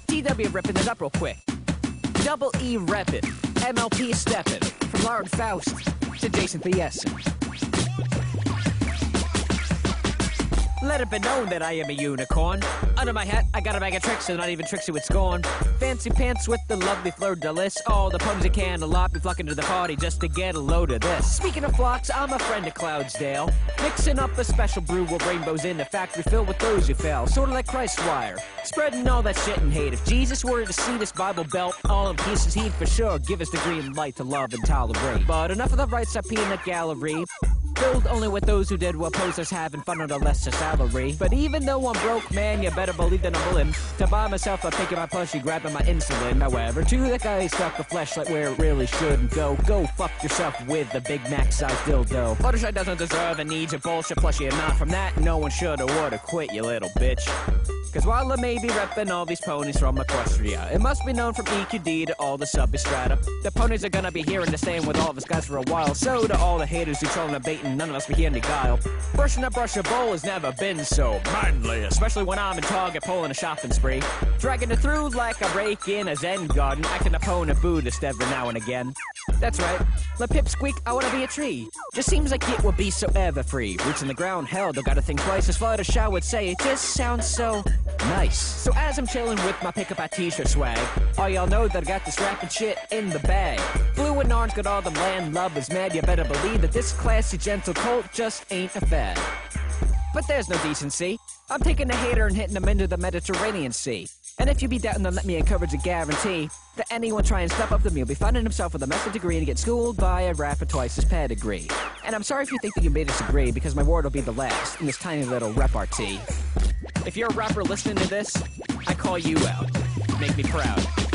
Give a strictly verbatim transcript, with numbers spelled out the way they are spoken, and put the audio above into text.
D W ripping it up real quick. Double E reppin'. M L P steppin'. From Lauren Faust to Jason Thiessen. Let it be known that I am a unicorn. Under my hat, I got a bag of tricks, and not even Trixie with scorn. Fancy pants with the lovely fleur-de-lis. All the ponies that can a lot be flocking to the party just to get a load of this. Speaking of flocks, I'm a friend of Cloudsdale. Mixing up a special brew with rainbows in a factory filled with those who fell. Sorta like Christwire. Spreading all that shit and hate. If Jesus were to see this Bible belt all in pieces, he'd for sure give us the green light to love and tolerate. But enough of the right side peanut gallery. Filled only with those who did what posers having fun on a lesser salary. But even though I'm broke, man, you better believe that I'm willing to buy myself a picking my plushie, grabbing my insulin. However, to the guy who stuck the fleshlight where it really shouldn't go, go fuck yourself with a Big Mac size dildo. Fluttershy doesn't deserve and needs a bullshit plushie, and not from that, no one should or would have quit, you little bitch. Cause while I may be reppin' all these ponies from Equestria, it must be known from E Q D to all the substrata. The ponies are gonna be hearing the same with all of us guys for a while. So to all the haters who trolling and baiting, none of us be here any guile. Brushing a brush a bowl has never been so manly, especially when I'm in Target pulling a shopping spree. Dragging it through like I break in a Zen garden, acting a pony Buddhist every now and again. That's right, let Pip squeak, I wanna be a tree. Just seems like it would be so ever free. Roots in the ground, hell, don't gotta think twice. As Fluttershy would say, it just sounds so nice. So as I'm chilling with my pick up our t-shirt swag, all y'all know that I got this rapping shit in the bag. Blue and orange got all the land lovers mad. You better believe that this classy gentle colt just ain't a fad. But there's no decency. I'm taking a hater and hitting them into the Mediterranean Sea. And if you be doubting, then let me encourage a guarantee that anyone try and step up to me will be finding himself with a master's degree and get schooled by a rapper twice his pedigree. And I'm sorry if you think that you may disagree, because my word will be the last in this tiny little repartee. If you're a rapper listening to this, I call you out. Make me proud.